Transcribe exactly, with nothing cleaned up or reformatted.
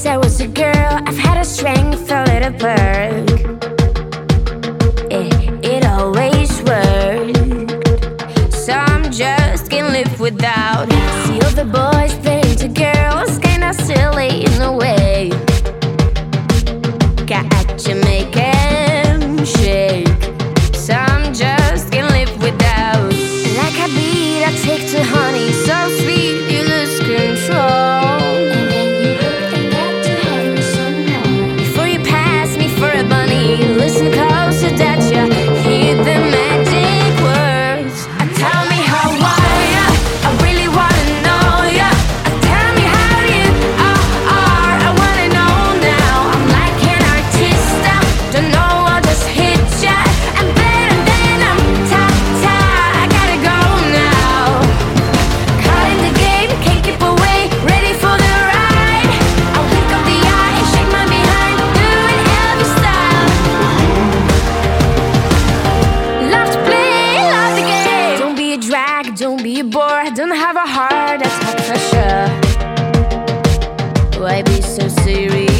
Since I was a girl, I've had a strength, a little perk. It, it always worked. Some just can't live without. See all the boys playing to girls, kinda silly in a way. Got to make 'em shake. Some just can't live without. Like a beat, I take to honey, so sweet you lose control. And then you hope they get to have me some more. Before you pass me for a bunny, listen close so that you hear the magic words. Uh, Tell me how are ya? I really wanna know ya. Uh, Tell me how you are, are. I wanna know now. I'm like an artist, I don't know, I'll just hit ya. And then, and then I'm ta-ta, I gotta go now. Caught in the game, can't keep away, ready for the ride. I wink of the eye, shake my behind, doing Elvis style. Love to play, love the game. Don't be a drag, don't be a bore. Don't have a heart, that's not for sure. Why be so serious?